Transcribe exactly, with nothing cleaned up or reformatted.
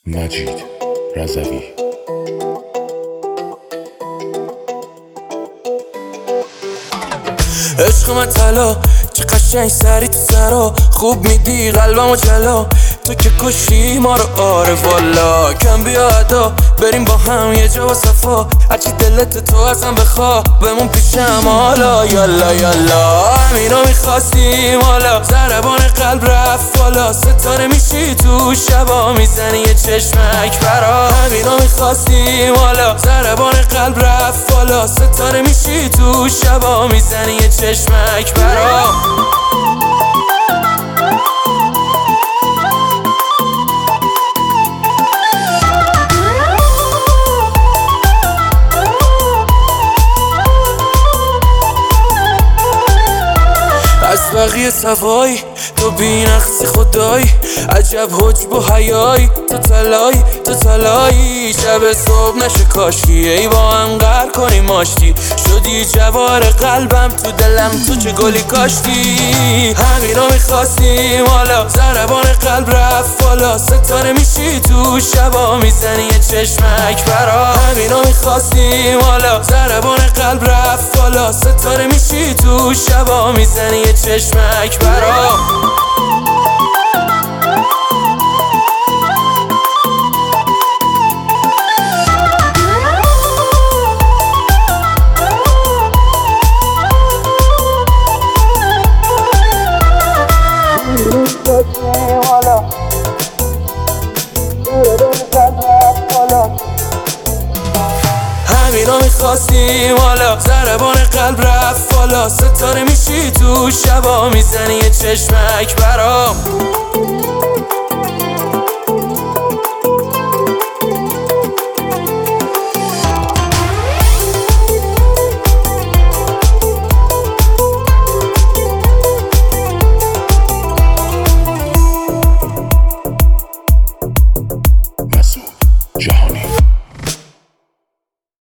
مجید رضوی. عشق من طلا چه قشنگ سری تو سرا، خوب میدی قلبمو جلا، تو که کشی ما رو. آره والا کم بیا ادا بریم با هم یه جا و صفا، هرچی دلت تو ازم بخوا بمون پیشم حالا. یالا یالا همینو میخواستیم حالا، ضربان قلب رفت بالا، ستاره میشی تو شبا میزنی یه چشمک برا. همینو میخواستیم حالا، ضربان قلب رفت بالا، ستاره میشی تو شبا میزنی یه چشمک برا. از بقیه سوای تو بی‌نقصی خدایی، عجب حجب و حیایی، تو طلایی تو طلایی. شب صبح نشه کاشکی ای با هم قهر کنیم آشتی، شدی جوار قلبم تو دلم تو چه گلی کاشتی. همینو میخواستیم حالا، ضربان قلب رفت بالا، ستاره میشی تو شبا میزنی یه چشمک برا. همینو میخواستیم حالا، ضربان قلب رفت بالا، ستاره میشی تو شبا میزنی یه چشمک برا. همینو میخواستیم حالا، ضربان قلب رفت بالا، ستاره میشی تو شبا میزنی یه چشمک برام.